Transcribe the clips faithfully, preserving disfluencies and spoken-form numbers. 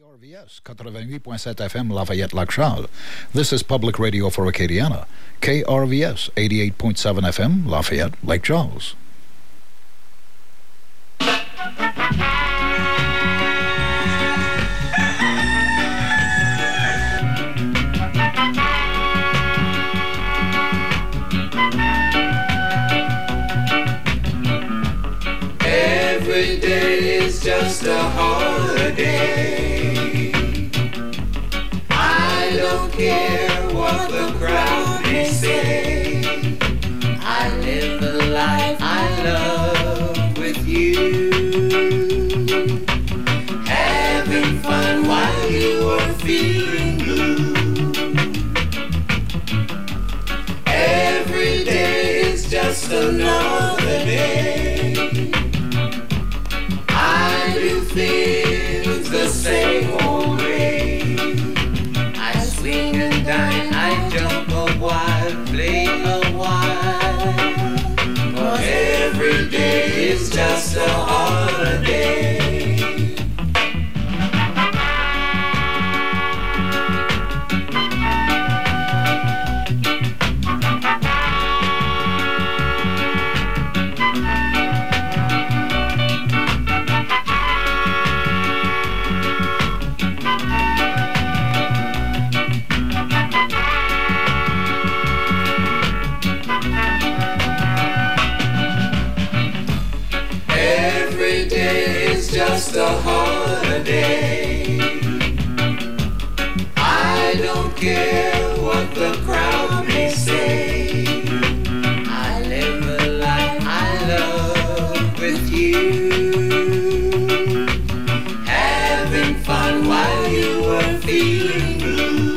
R V S eighty-eight point seven F M Lafayette Lac Charles. This is public radio for Acadiana. K R V S eighty-eight point seven F M Lafayette Lake Charles. Every day is just a holiday. I don't care what the crowd may say. I live the life I love with you. Having fun while you are feeling blue. Every day is just another day. I do things the same old way. I swing and dine, I jump a while, play a while. But every day is just a holiday. Just a holiday. I don't care what the crowd may say. I live the life I love with you. Having fun while you are feeling blue.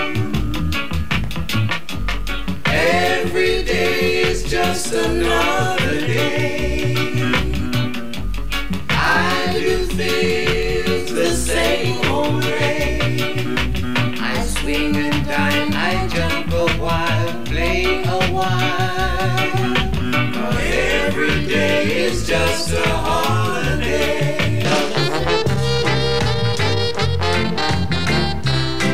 Every day is just another day. Things the same old way. I swing and dine, I jump a while, play a while. But every day is just a holiday.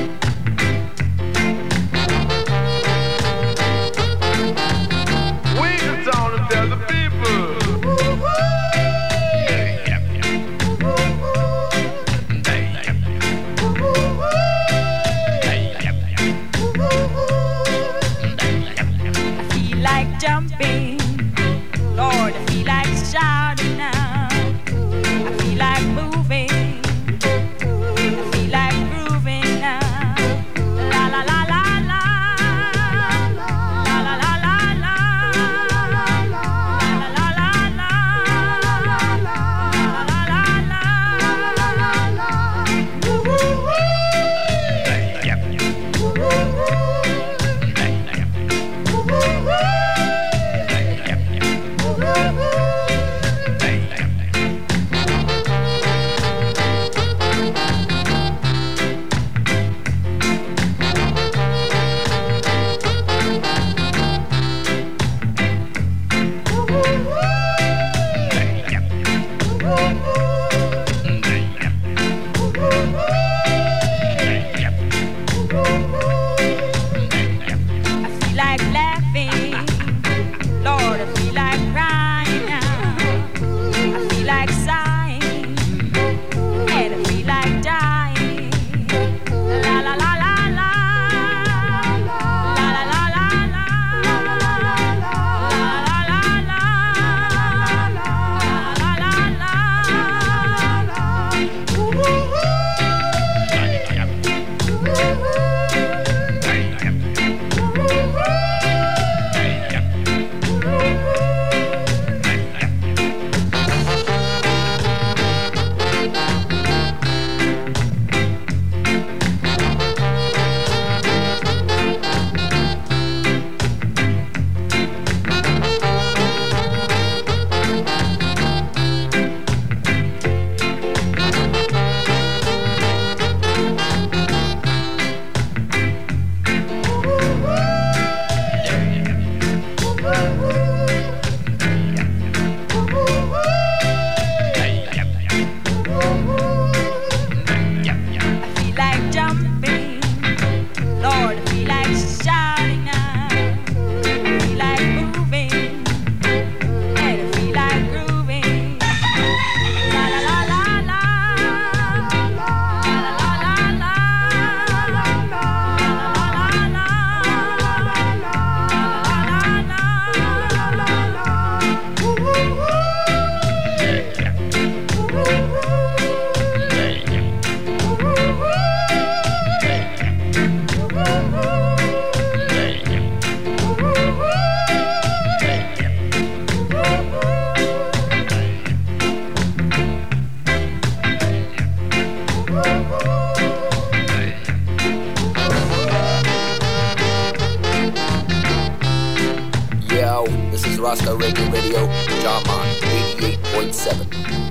Rasta Reggae Radio, Jaman eighty-eight point seven.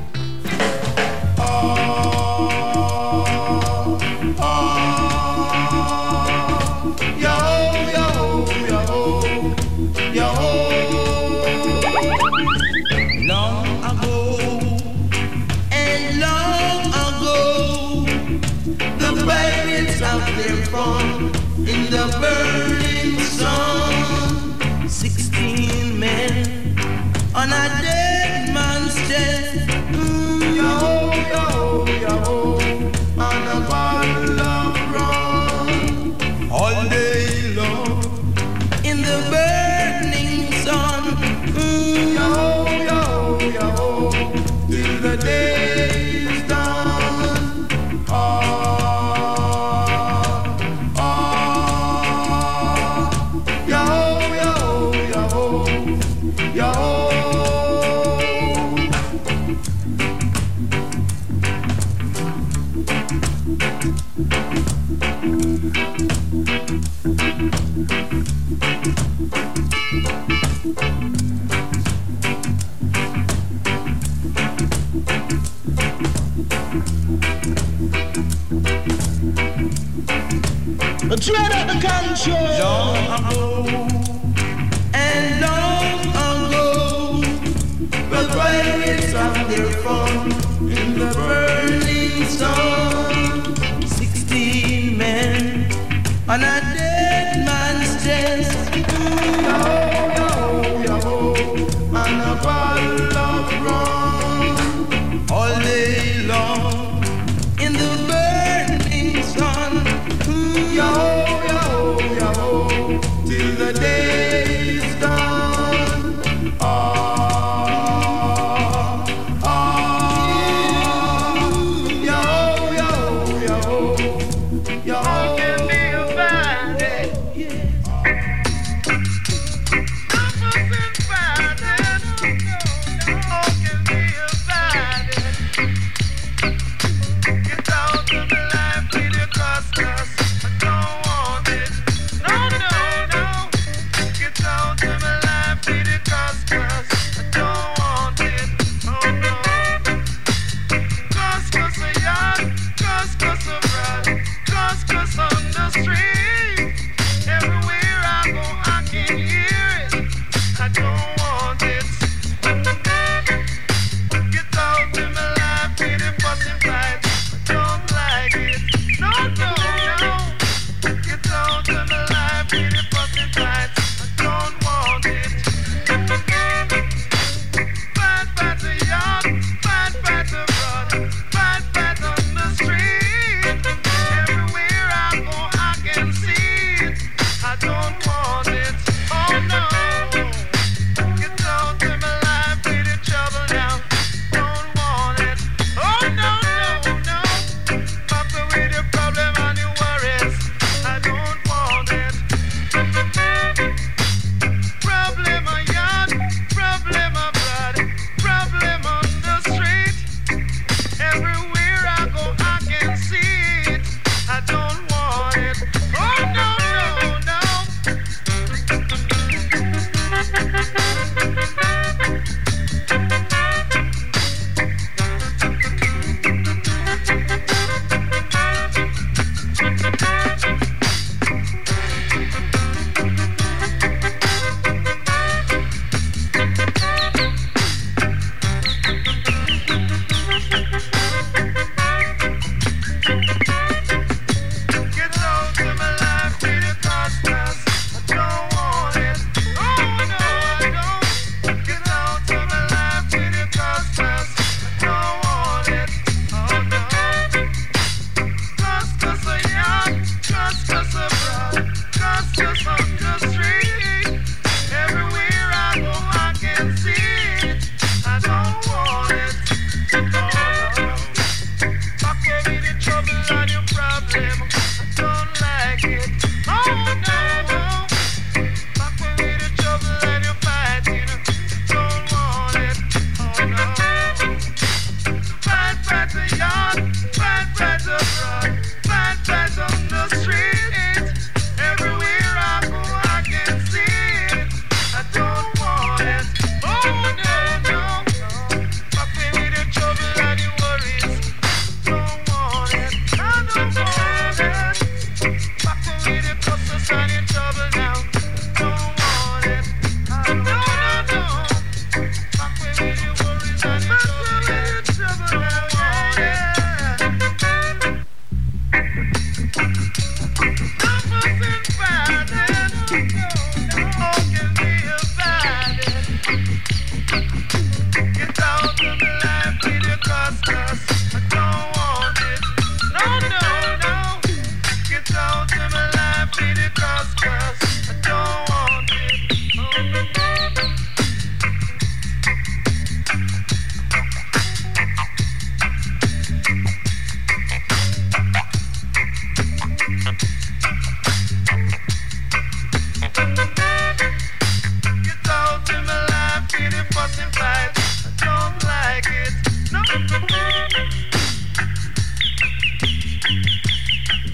In the burning sun, sixteen men on a dead man's chest. Mm, yo, yo, yo, on a bottle of rum, all day long in the burning sun. Mm, yo, yo, yo, till the day is done. Oh, dread of the country. Long ago, and long ago, the pirates have their fun in the burning sun. Sixteen men on a dead man's chest. Yo, yo, yo, on a bottle of rum, all day long in the burning sun. Yo, yo, yo, till the day is done. Ah, ah, yo, yo,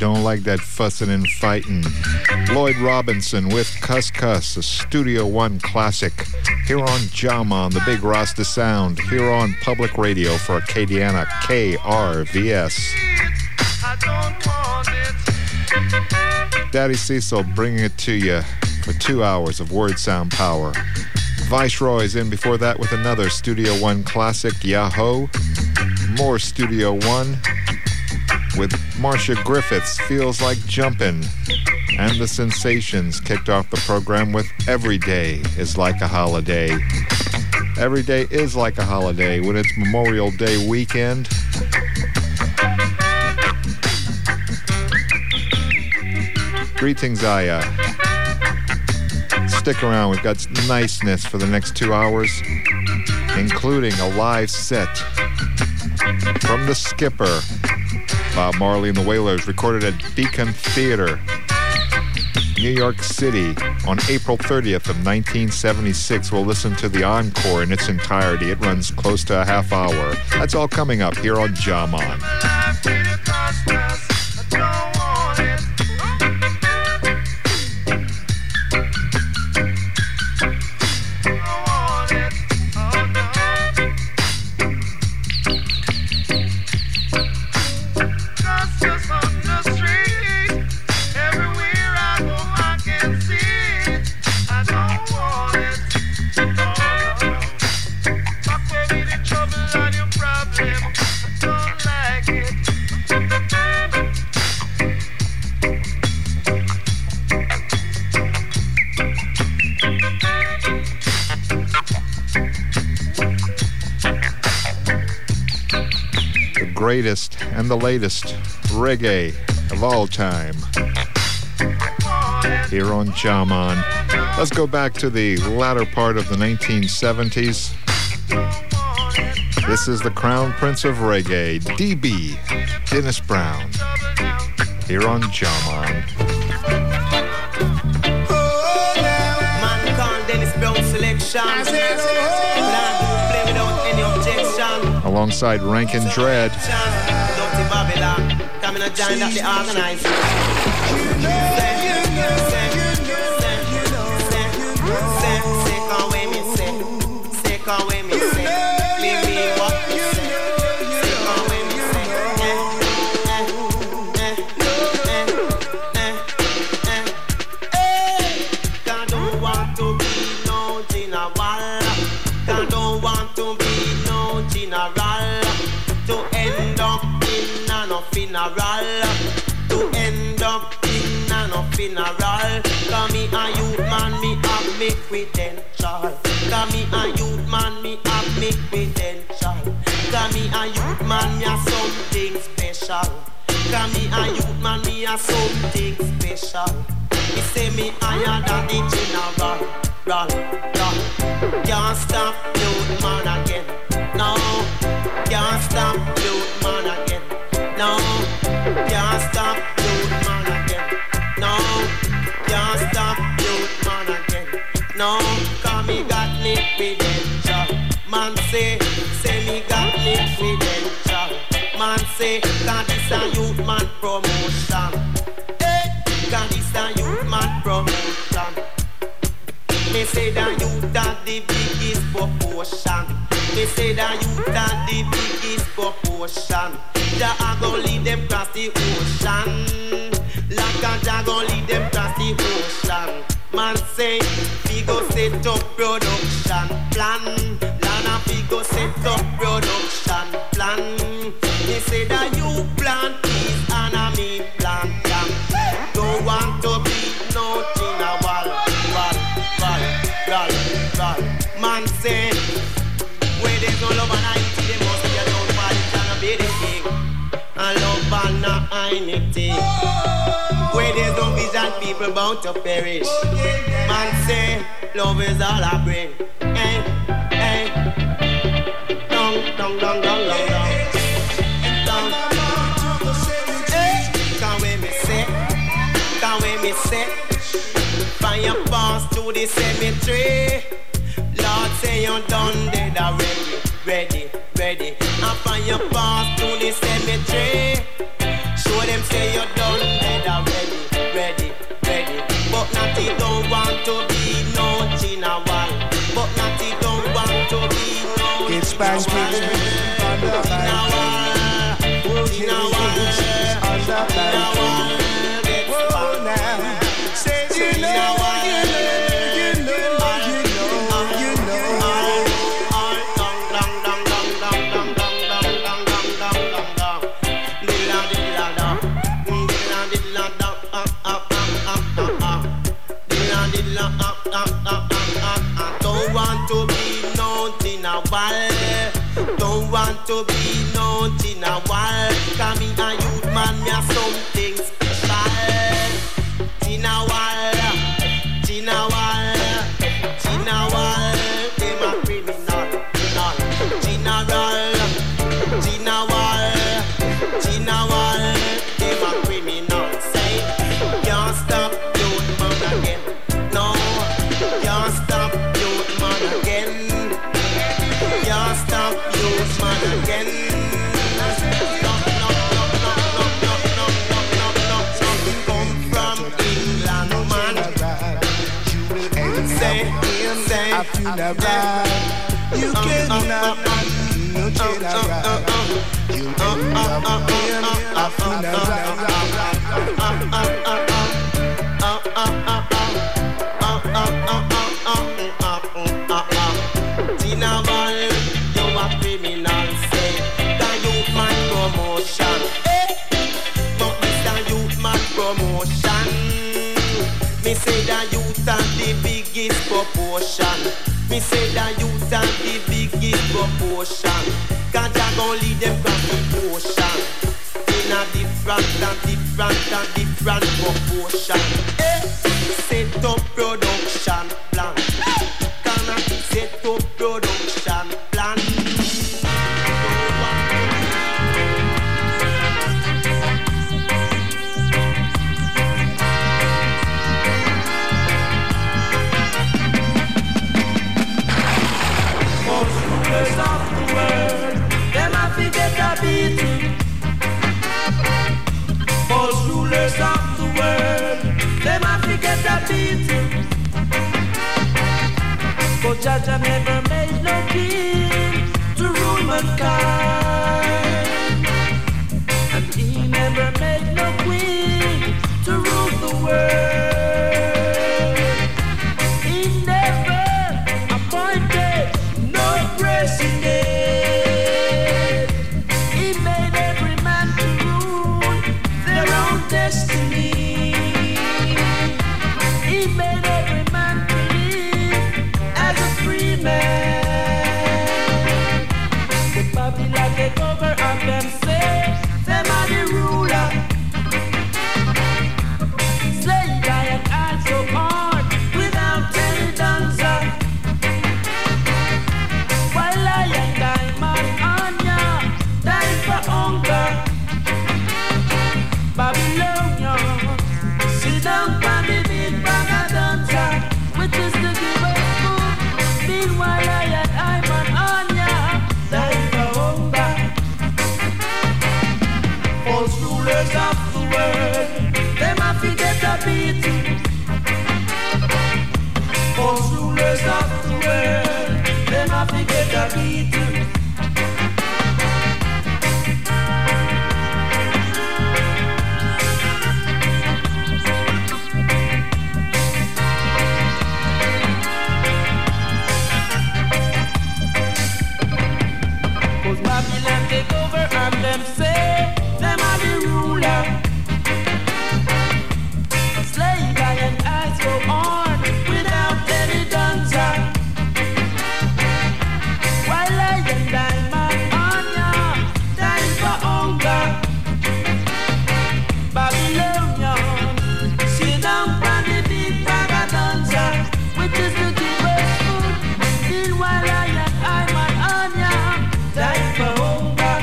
don't like that fussing and fighting. Lloyd Robinson with Cuss Cuss, a Studio One classic. Here on Jaman, the Big Rasta Sound. Here on Public Radio for Acadiana, K R V S. Daddy Cecil bringing it to you for two hours of word sound power. Viceroy's in before that with another Studio One classic, Yahoo. More Studio One with Marcia Griffiths, Feels Like Jumpin'. And the Sensations kicked off the program with Every Day is Like a Holiday. Every day is like a holiday when it's Memorial Day weekend. Greetings, Aya. Stick around, we've got niceness for the next two hours, including a live set from The Skipper, Bob Marley and the Wailers, recorded at Beacon Theater, New York City, on April thirtieth of nineteen seventy-six. We'll listen to the encore in its entirety. It runs close to a half hour. That's all coming up here on Jaman. Greatest and the latest reggae of all time here on Jaman. Let's go back to the latter part of the nineteen seventies. This is the Crown Prince of Reggae, D B, Dennis Brown, here on Jaman. Man called Dennis Brown Selection. Alongside Rankin Dread. Coming a giant at the organized. To end up in an funeral. Cause me a youth man, me have me credential. Cause me a youth man, me have me credential. Cause me a youth man, me a something special. Cause me a youth man, me a something special. Me say me higher than the general. Roll, roll. Can't stop youth man again. No, can't stop youth man again. No, can't stop youth man again. No, can't stop youth man again. No, cause me got me credential. Man say, say me got me credential. Man say, cause this a youth man promotion. Hey, cause this a youth man promotion. Me say that youth got the biggest proportion. Me say that youth got the biggest proportion. Jah a go lead them cross the ocean. Like a Jah go lead them cross the ocean. Man say, we go set up production plan. Lana we go set up production plan. Me say that you plant peas and a me plant yam. Don't want to be nothing a wall, wall, wall, wall, wall. Man say, where there's no love and I see them must be a down for it and a be the king. And love and not anything. Where there's no vision, people bound to perish. Man say, love is all I bring. Hey, hey. Dong, dong, dong, dong, dong, dong. Dong. Hey, can we me say? Can we me say? Fire pass to the cemetery. Lord say you done dead already. Ready, ready. And fire pass to the cemetery. Show them say you done spank me. Don't want to be known in a while. Come in a youth man, me a something special. In a while, in a while, in a while, them a criminal, not general. In a while, in a while, them a criminal. Say, can't stop youth man again. No, can't stop youth man again. Can't stop youth man again. No, no, no, no, no, no, no, no, no, no. Something come from England, man. Say, say, I feel alright. You cannot be no general. You end up in a funeral. Tinaval, you a criminal, say the youth man promotion. But this the youth man promotion. Me say the youth and the biggest proportion. Me say the youth and the biggest proportion. Cause I gon' lead them cross the ocean. In a different and different and different proportion. Eh, set up production plan. Can I set up production plan? Most rulers of the world, them a forget a beating. Most rulers of the world, them a forget a beating. But Jaja never made no king to rule mankind, and he never made no queen to rule the world. He never appointed no president. He made every man to rule their own destiny. He made every man to live as a free man. The Babylon take over and them say them are the ruler. Slay lion and so on without any dancer. While lion diamond on ya die for hunger. Babylonian sit down on the big bag of dancer, which is the give us food. Meanwhile lion diamond on ya die for hunger. False rulers of the world, them a forget a beating. False rulers of the world, them a forget a beating. Cause Babylon take over and them say them are the ruler. Slave and eyes go on without any dancer. While lion diamond on ya die for hunger. Babylonian sit down on the big bag of dancer, which is to give us food. Meanwhile lion diamond on ya die for hunger.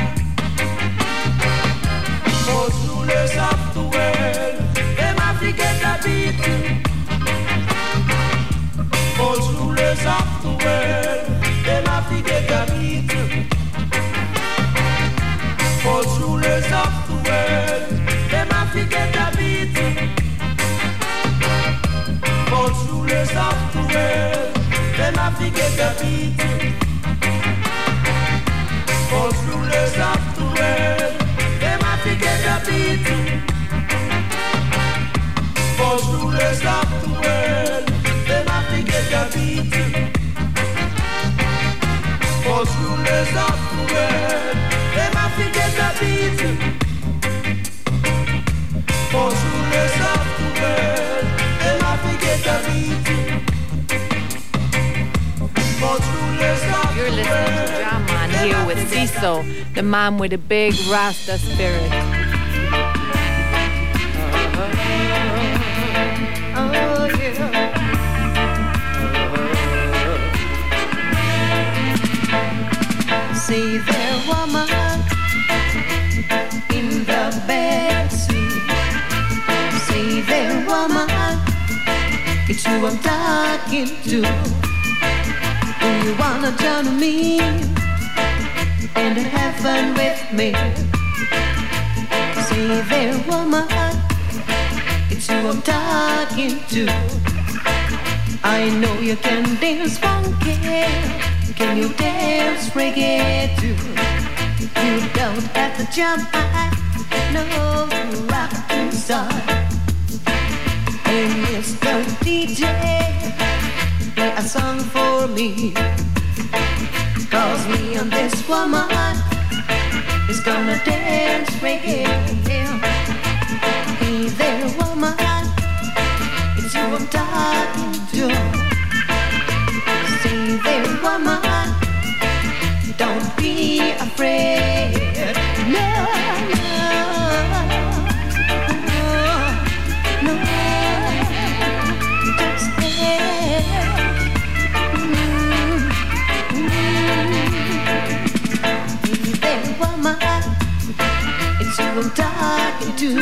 Most rulers of the world, them a forget a beating. Most rulers of the world, them a forget a beating. Most rulers of the world, them a forget a beating. Most rulers of the world, them a forget a beating. beat. False rulers of the world, them have to get their beat. False rulers of the world, them have to get their beat. False rulers of the world, them have to get their beat. False rulers of You're the listening world, to Jaman here with Cecil, the man with a big Rasta spirit. oh yeah. See there, woman, in the backseat. See there, woman, it's you I'm talking to. Do you wanna join me in heaven with me? See there, woman, it's you I'm talking to. I know you can dance funky. Can you dance reggae too? You don't have to jump high, no, you rock inside. Hey, Mister D J, play a song for me. Cause me and this woman is gonna dance reggae. Hey there, woman, it's you I'm talking to. See there, woman, don't be afraid. No, no, no, no, just dance. Mm, mm. See there, woman, it's you I'm talking to.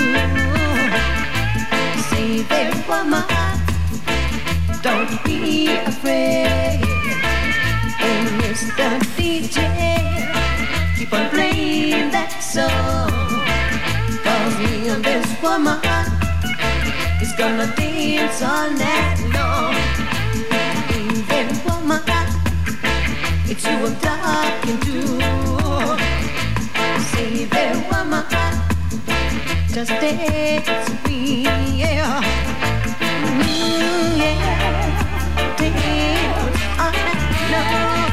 See there, woman, don't be afraid. And Mister D J, keep on playing that song. Cause me and this woman is gonna dance all night long. And then woman, it's you I'm talking to. Say there, woman, just dance with me, yeah. Mm, yeah. Dance all night long.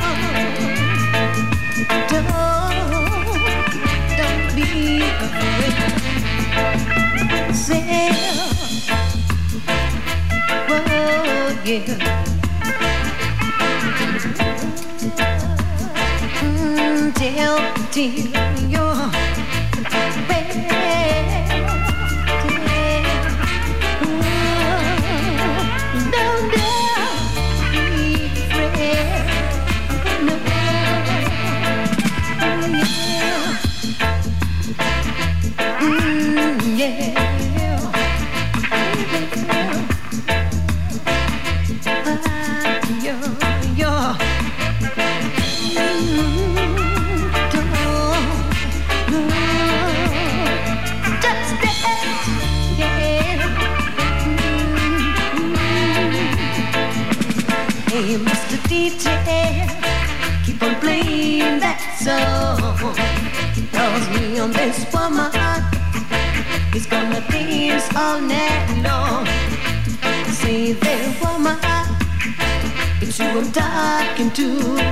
Don't, don't be afraid. Say, whoa, yeah. Mm, tell, tell your baby. Don't, don't be afraid. No. Mm, yeah. Hey, Mister D J, keep on playing that song. Cause me on this woman is gonna dance all night long. Say there, woman, it's you I'm talking to.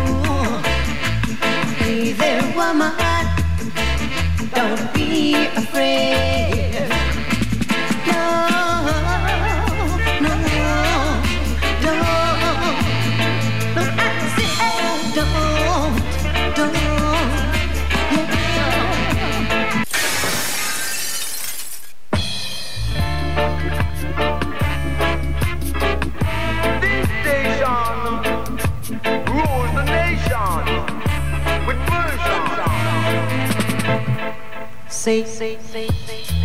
Hey there, woman, don't be afraid. No, no, don't. No, I say don't, don't, yeah. This station rules the nation with version. Say, say, say, say, say.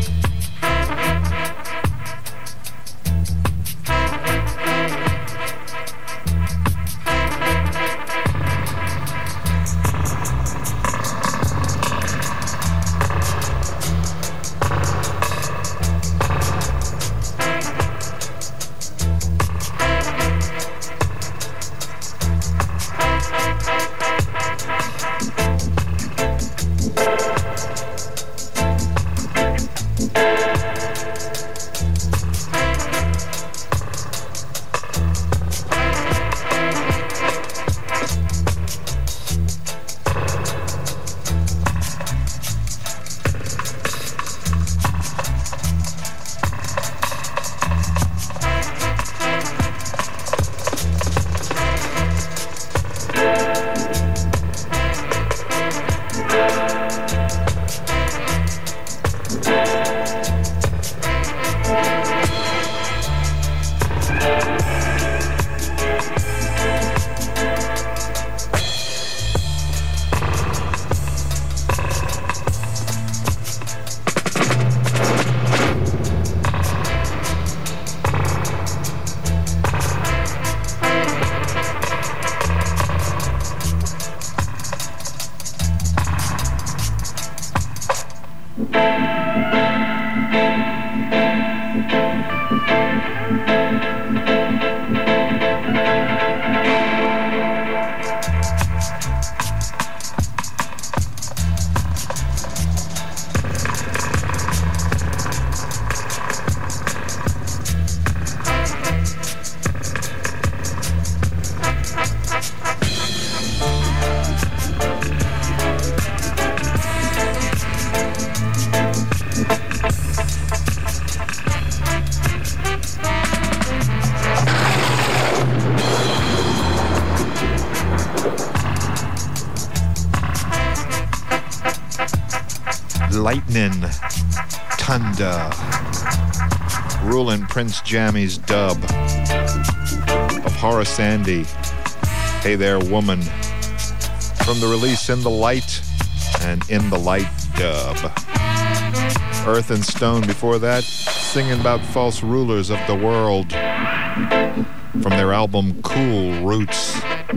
Lightning, Tunda, Rulin' Prince Jammy's dub of Horace Andy, Hey There Woman, from the release In the Light and In the Light dub. Earth and Stone before that, singing about false rulers of the world, from their album Cool Roots.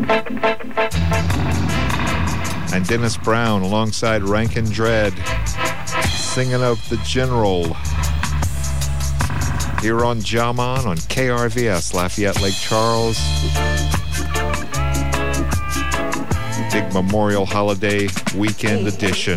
And Dennis Brown alongside Rankin Dread, singing of the General, here on Jaman on K R V S, Lafayette Lake Charles. Big Memorial Holiday Weekend Edition.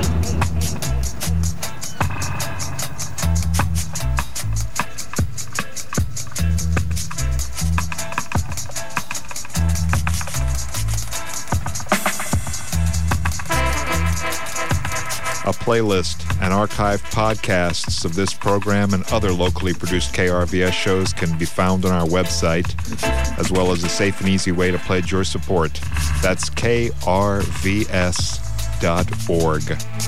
A playlist and archived podcasts of this program and other locally produced K R V S shows can be found on our website, as well as a safe and easy way to pledge your support. That's K R V S dot org.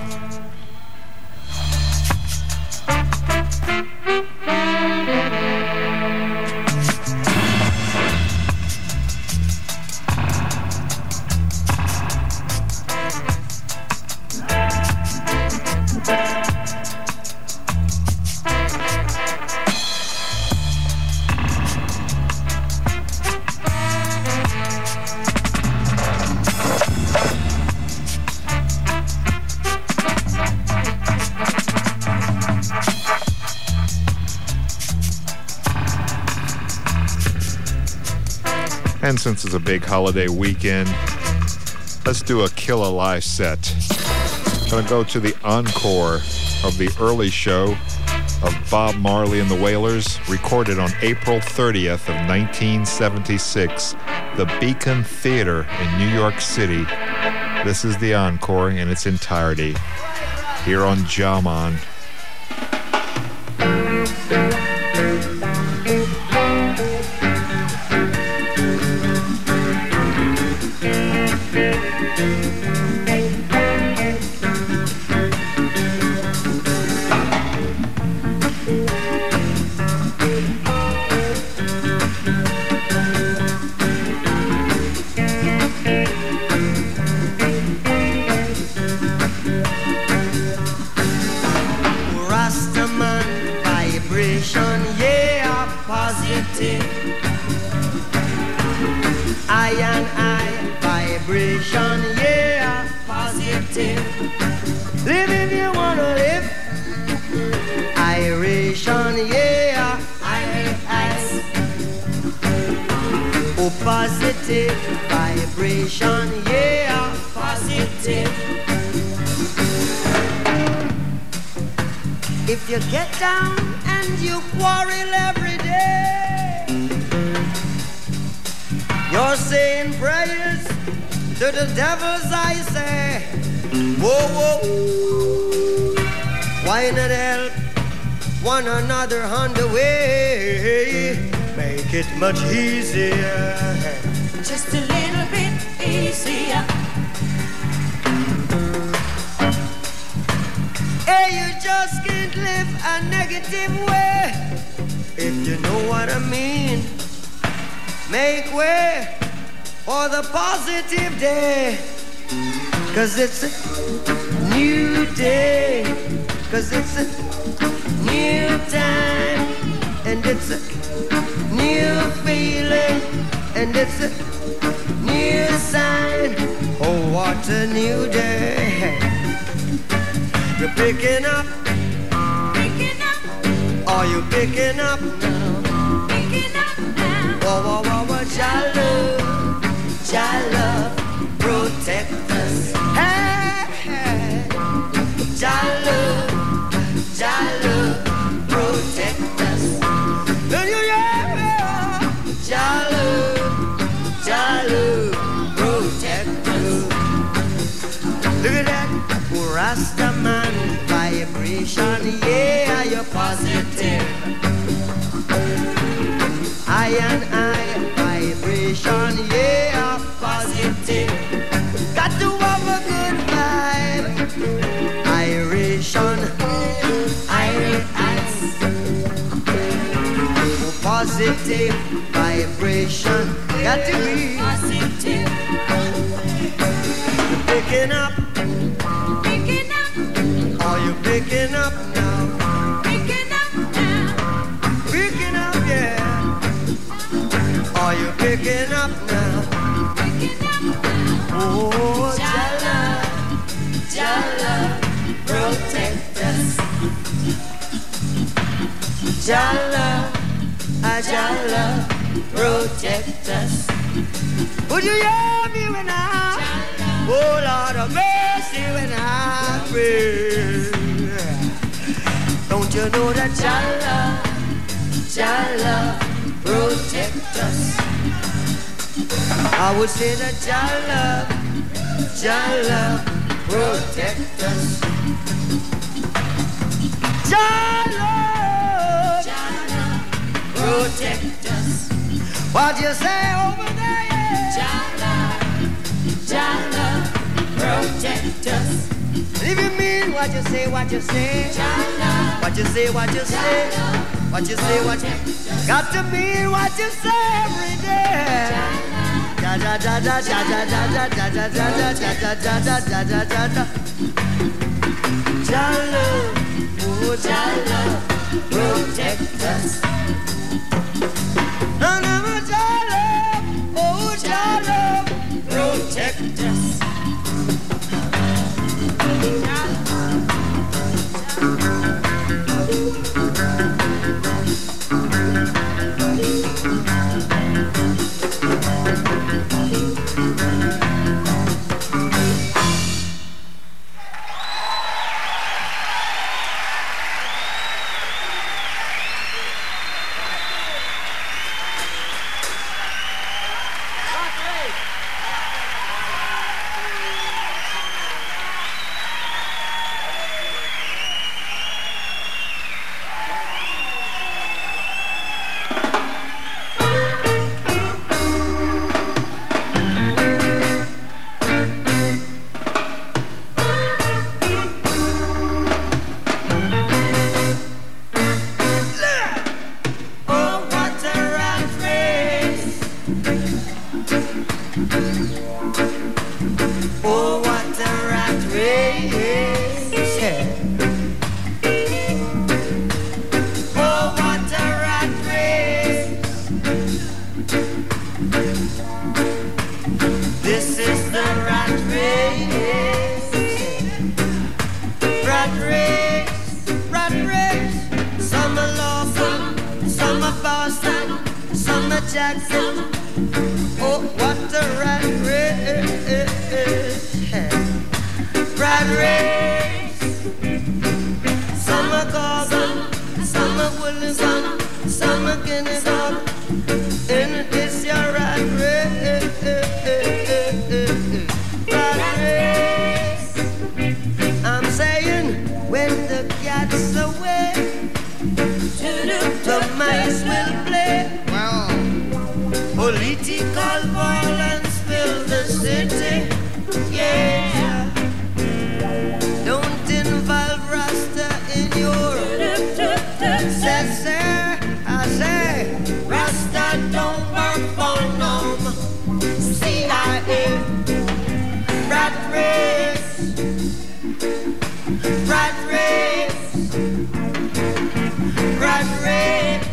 And since it's a big holiday weekend, let's do a Kill Alive set. Gonna go to the encore of the early show of Bob Marley and the Wailers, recorded on April thirtieth of nineteen seventy-six, the Beacon Theater in New York City. This is the encore in its entirety, here on Jaman. Positive vibration, yeah, positive. If you get down and you quarrel every day, you're saying prayers to the devils, I say. Whoa, whoa, why not help one another on the way? Make it much easier. Just a little bit easier. Hey, you just can't live a negative way. If you know what I mean, make way for the positive day. Cause it's a new day. Cause it's a new time. And it's a new feeling, and it's a new sign. Oh, what a new day. You're picking up, Picking up, are you picking up now? picking up now. Whoa, whoa, whoa, whoa, Jah love, Jah love, protect us. Hey, hey, Jah love, Jah love, protect us. Jah love, Jah love, protect us. Look at that Rastaman vibration, yeah, you're positive. I and I vibration, yeah, positive. Got to have a good vibe. Irish positive vibration. Got to be positive. picking up. Picking up, Are you picking up now? picking up now. Picking up, yeah. Are you picking up now? Picking up now. Oh, Jala, Jala, protect us. Jala, Jala, protect us. would you hear me when I? Oh Lord of mercy, when I pray. Don't you know that Jala, Jala, protect us. I would say that Jala, Jala, Protect us. Jala, Jala, protect us. what you say over there? Yeah? Jala, Jala, protect us. If you mean what you say, what you say, Jala, what you say, what you say, what you say, what you got to mean what you say every day. Da da da da da da da da da da da da da da da da da da da. Jala, oh Jala, protect us. no no no Jala, oh Jala, Protect us. oh what a rat race. Oh what a rat race. Yeah. Oh what a rat race. This is the rat race. Rat race, rat race. Some are lawful, some are Boston, some are Jackson. Oh, what a rat race. Rat race. Some are Gorgon, some are Williamson, some are Guinness Hog. And it's your rat race. Rat race. I'm saying when the cat's away, the mice will play. Political violence fill the city. Yeah. Don't involve Rasta in your say, say, I say Rasta don't work for no C I A. Rat race. Rat race. Rat race.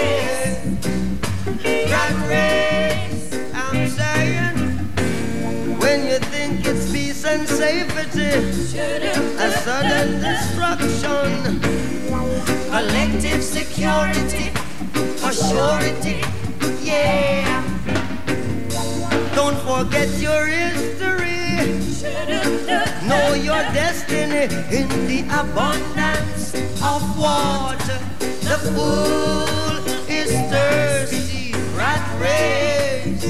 Rat race. I'm saying when you think it's peace and safety, a sudden destruction, collective security, for surety, yeah. Don't forget your history, know your destiny in the abundance of water. The fool is thirsty. Rat race,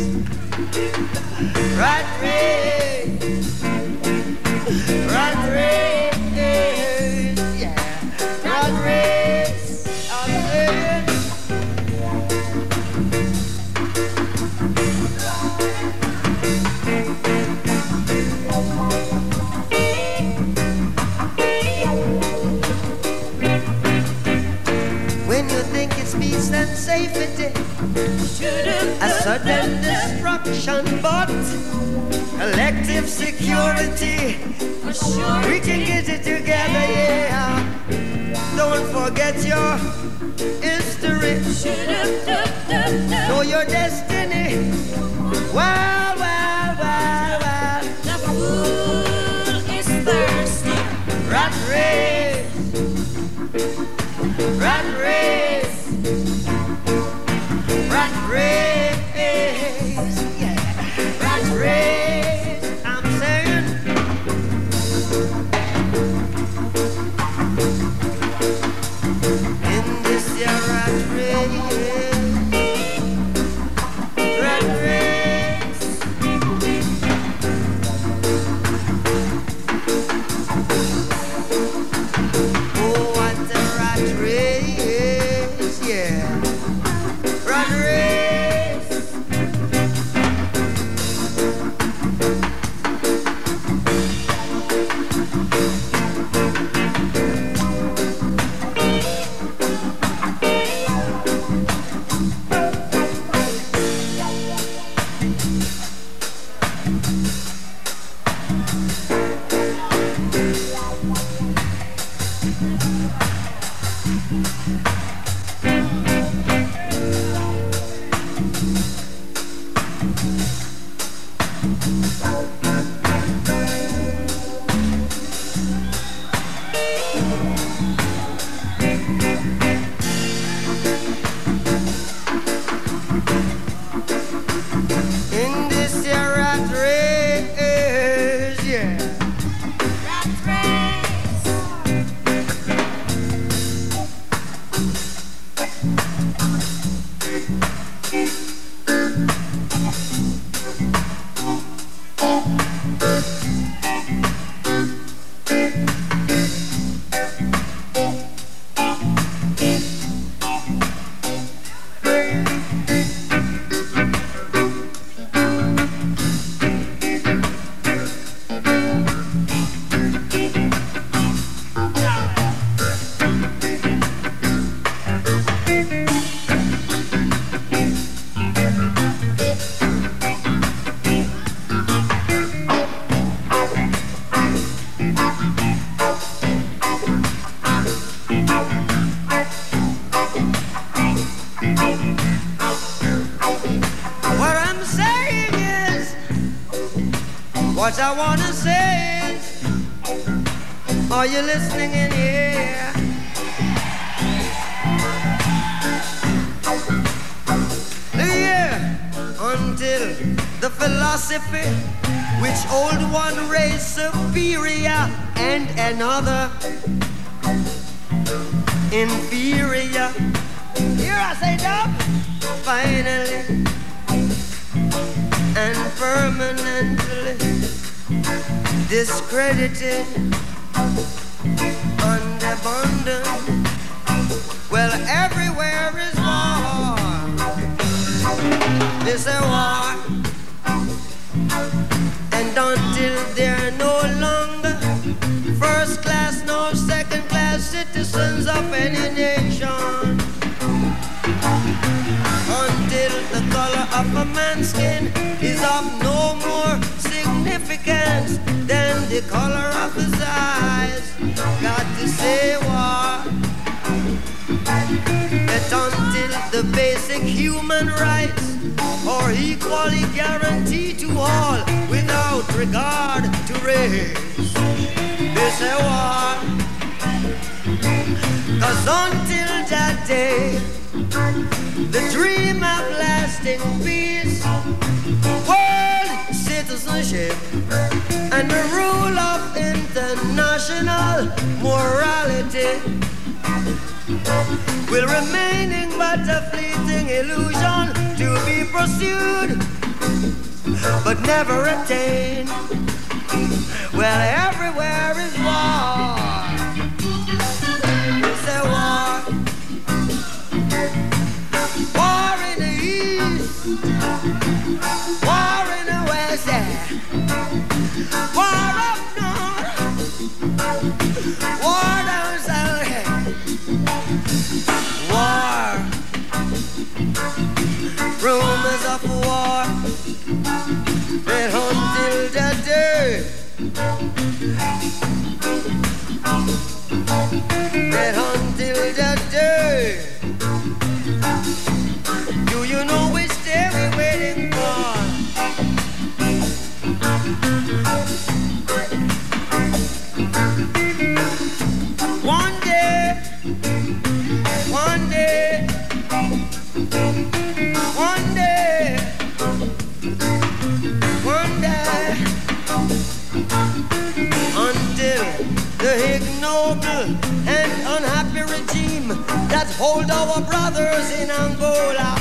rat race, rat race, yeah, rat race. I'm saying. When you think it's peace and safety. A sudden destruction, but collective security. We can get it together, yeah. Don't forget your history. Know your destiny. Well, well, well, well. The fool is thirsty. Rat race. Rat race. Rat race. Yeah. Rat race. I'm saying. In this year rat race. Rat race. Oh, what a rat race, yeah. Rat race. In this year rat race, yeah. Rat race. What I'm saying is, what I wanna say is, are you listening in here? Yeah, until the philosophy which old one race superior and another inferior. Here I say dub. Finally and permanently discredited and abandoned. Well, everywhere is war. This a war. And until they're no longer first class nor second class citizens of any nation, until the color of a man's skin is of no more significance than the color of his eyes. Got to say what? That until the basic human rights are equally guaranteed to all without regard to race. They say what? Cause until that day, the dream of lasting peace, world citizenship, and the rule of international morality will remaining but a fleeting illusion to be pursued but never attained. Well, everywhere is war. It's a war. War in the east, war in the west, yeah. War up north, war down south, yeah. War Hey, do you know which day we're waiting for? One day, one day, one day, one day, until the ignoble and unhappy regime that hold our brothers in Angola,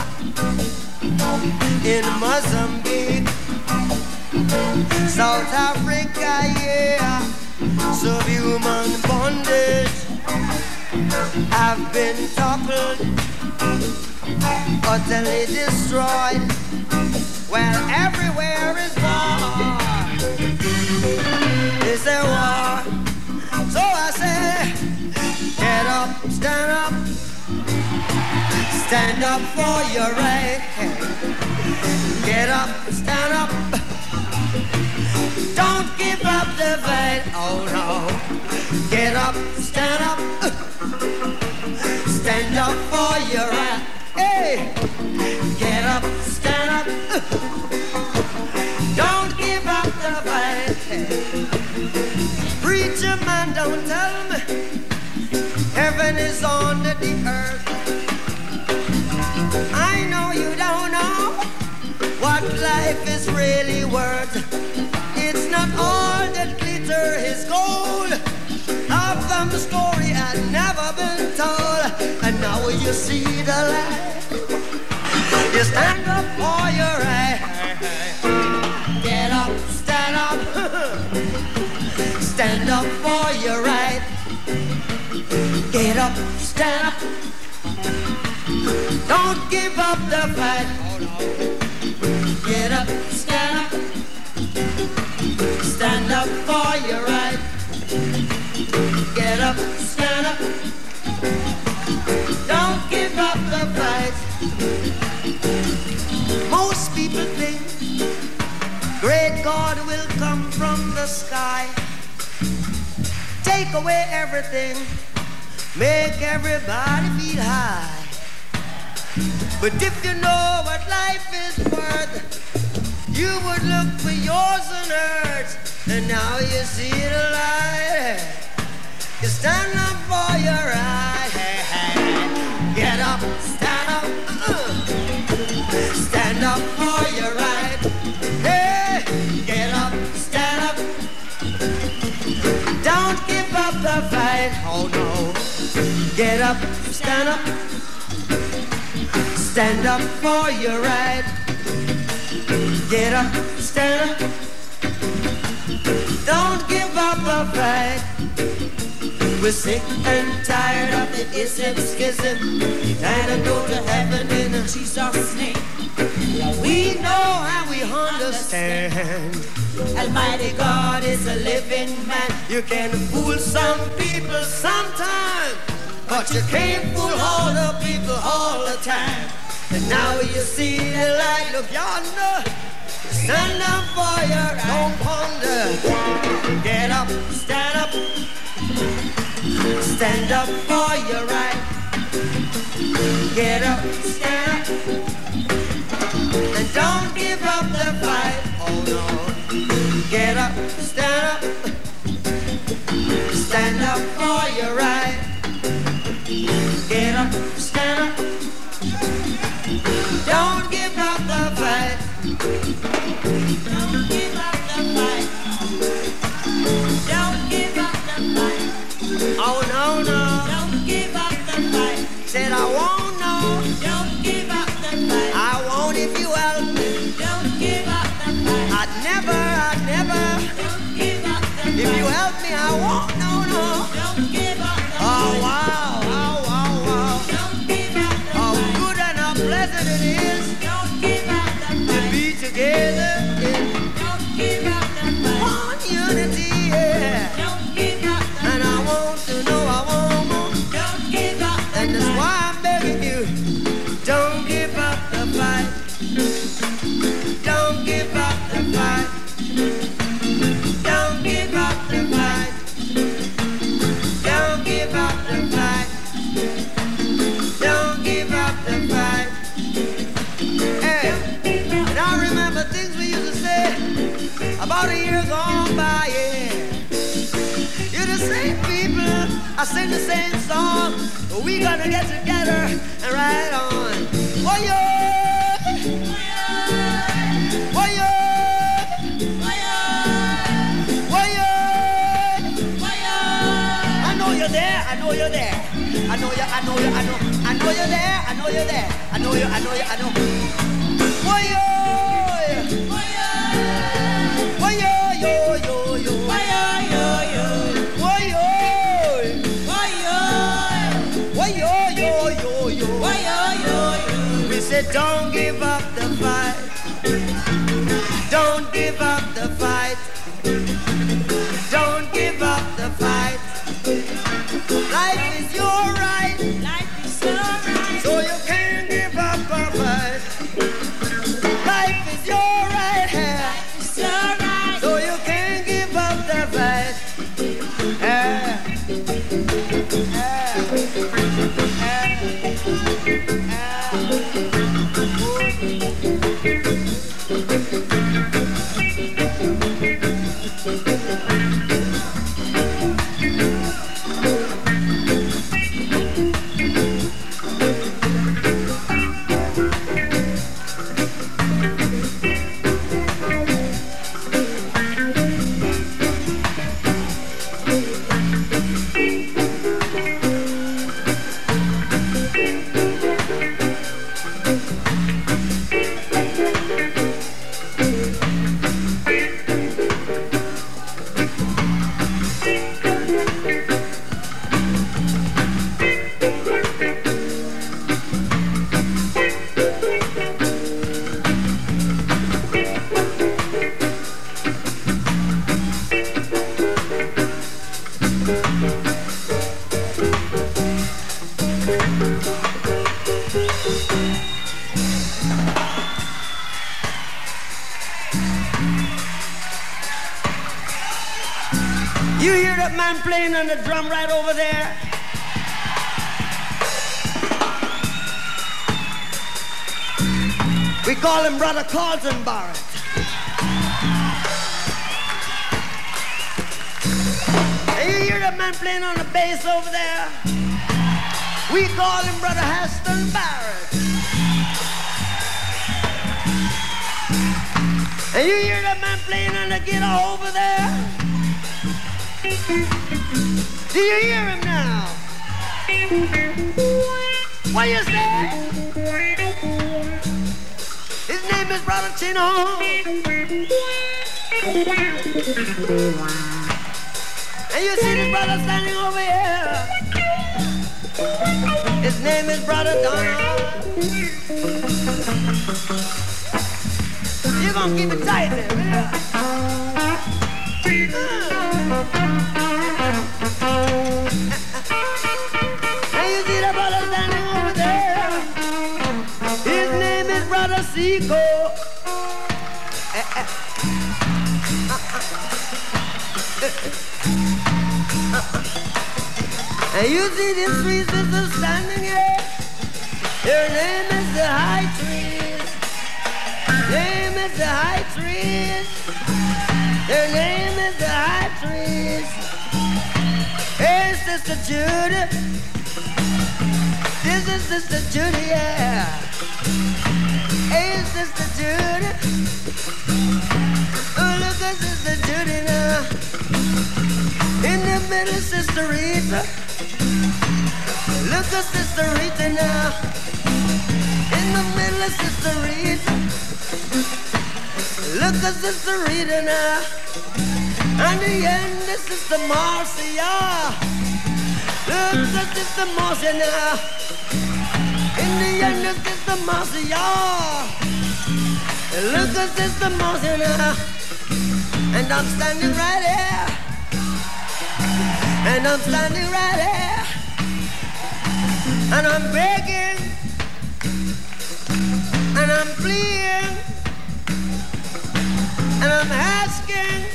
in Mozambique, South Africa, yeah, subhuman bondage have been toppled, utterly destroyed. Well, everywhere is war. It's a war. So I say, get up, stand up, stand up for your right. Get up, stand up. Don't give up the fight. Oh no. Get up, stand up. Stand up for your right. Hey, get up, stand up. Don't give up the fight. Preacher man, don't tell me heaven is under the earth. I know you don't know what life is really worth. It's not all that glitter is gold. Half of the story had never been told, and now you see the light. You stand up for your right. Get up, stand up. Stand up for your right. Get up, stand up. Don't give up the fight. Get up, stand up. Stand up for your right. Get up, stand up. Don't give up the fight. Most people think great God will come from the sky, take away everything, make everybody feel high. But if you know what life is worth, you would look for yours on earth, and now you see the light. You stand up for your right. Get up, stand up. Stand up for your right. Hey, get up, stand up. Don't give up the fight. Oh no. Get up, stand up. Stand up for your right. Get up, stand up. Don't give up the fight. We're sick and tired of the ism schism. Time to go to heaven in Jesus' name. We know and we understand. Almighty God is a living man. You can fool some people sometimes, but you can't fool all the people all the time. And now you see the light, look yonder. Stand up for your, don't ponder. Get up, stand up. Stand up for your right. Get up, stand up. And don't give up the fight. Oh no. Get up, stand up. Stand up for your right. Get up, stand up. Don't give up the fight. Don't give up the fight. Don't give up the fight. Oh no, no. Don't give up the fight. Said I won't, no. Don't give up the fight. I won't if you help me. Don't give up the fight. I'd never, I'd never. Don't give up the fight. If you help me, I won't, no, no. Don't give up the fight. sing the same song. We gonna get together and ride on. Oh yeah, oh yeah, oh yeah. I know you're there. I know you're there. I know you. I know you. I know. I know you're there. I know you're there. I know you. I know you. I know. Oh yeah, oh yeah, oh yeah, yo yo yo. Oh yeah, yo yo. Oh yeah, oh yeah, oh yeah, yo yo yo. Oh yeah, yo yo. We said don't give up the fight. Don't give up the fight. Don't give up the fight. Life is your right. Life is your right. So you can't give up a fight. Life is your right here. Life is your right. So you can't give up the fight. Yeah. Yeah. You hear that man playing on the drum right over there? We call him Brother Carlton Barrett. And you hear that man playing on the bass over there? We call him Brother Heston Barrett. And you hear that man playing on the guitar over there? Do you hear him now? What you say? His name is Brother Chino. And you see this brother standing over here. His name is Brother Donald. You're gonna keep it tight there, will you? And you see that brother standing over there. His name is Brother Seco. And you see these three sisters standing here. Their name is the High Trees. Name is the High Trees. Their name is the High Trees. Hey, Sister Judy. This is Sister Judy, yeah. Hey, Sister Judy. Oh, look at Sister Judy now. In the middle, Sister Rita. Look at Sister Rita now. In the middle, Sister Rita. Look at Sister Rita now. And the end is Sister Marcia. Look at Sister Marcia now. In the end is Sister Marcia. Look at Sister Marcia now. And I'm standing right here. And I'm standing right here. And I'm begging. And I'm pleading. And I'm asking.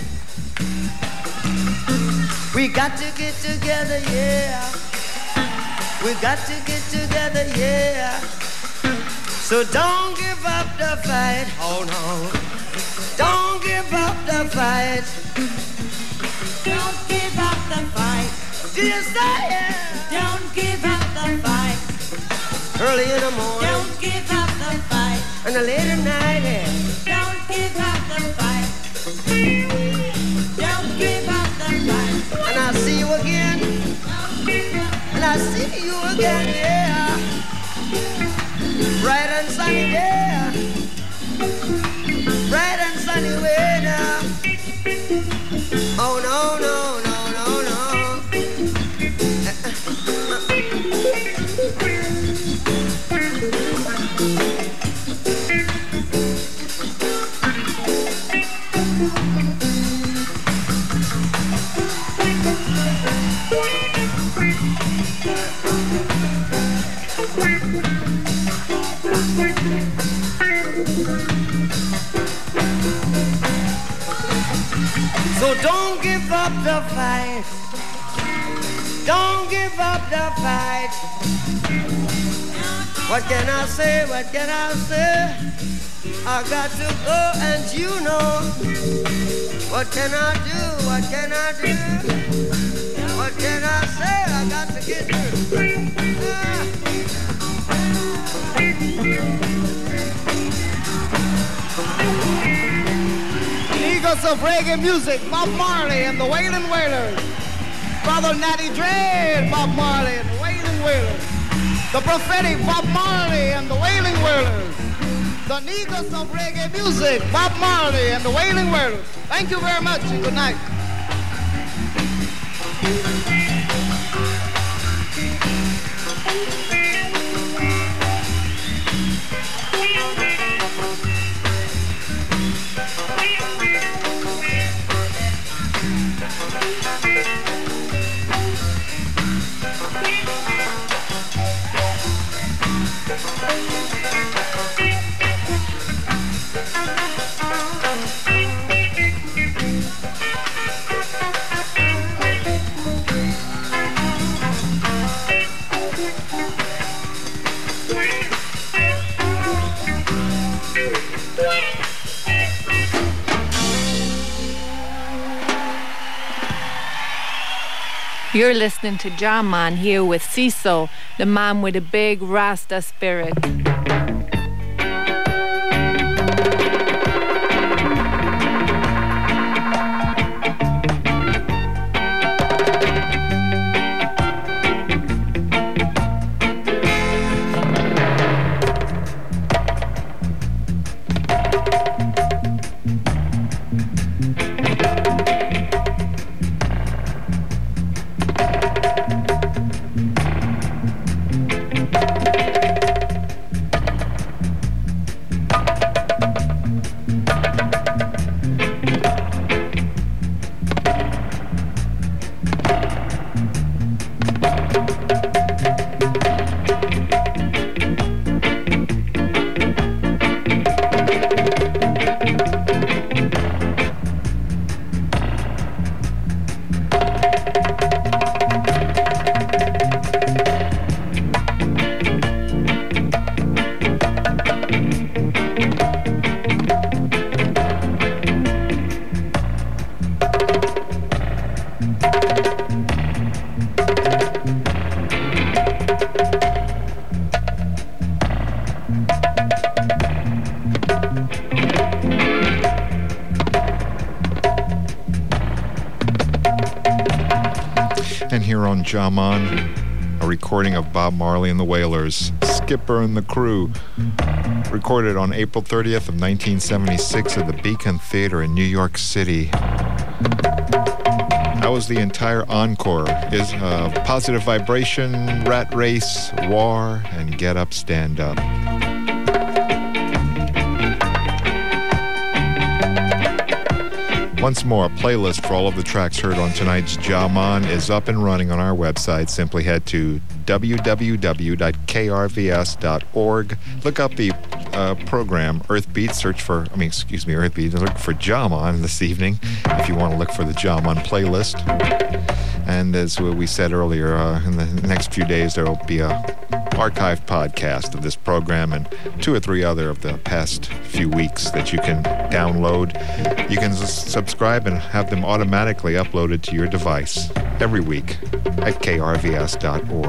We got to get together, yeah. We got to get together, yeah. So don't give up the fight. Oh no. Don't give up the fight. Don't give up the fight. till you say it. Don't give up the fight. Early in the morning. Don't give up the fight. And the late at night, yeah. Don't give up the fight. Don't give up the fight. And I'll see you again. And I'll see you again, yeah. Bright and sunny, yeah. Bright and sunny way now. Oh no, no, no, no, no. So don't give up the fight. Don't give up the fight. What can I say? What can I say? I got to go and you know. What can I do? What can I do? What can I say? I got to get through. Ah. Eagles of reggae music, Bob Marley and the Wailin' Wailers. Brother Natty Dread, Bob Marley and the Wailin' Wailers. The prophetic Bob Marley and the Wailing Wailers. The Negus of reggae music, Bob Marley and the Wailing Wailers. Thank you very much and good night. You're listening to Jah Man here with Ciso, the man with a big Rasta spirit. And here on Jah Man, a recording of Bob Marley and the Wailers, Skipper and the Crew, recorded on April thirtieth of nineteen seventy-six at the Beacon Theater in New York City. That was the entire encore. Is uh, Positive Vibration, Rat Race, War, and Get Up, Stand Up. Once more, a playlist for all of the tracks heard on tonight's Jah Man is up and running on our website. Simply head to w w w dot k r v s dot org. Look up the uh, program Earth Beat. Search for, I mean, excuse me, Earth Beat. Look for Jah Man this evening if you want to look for the Jah Man playlist. And as we said earlier, uh, in the next few days there will be a archived podcast of this program and two or three other of the past few weeks that you can download. You can s- subscribe and have them automatically uploaded to your device every week at K R V S dot org.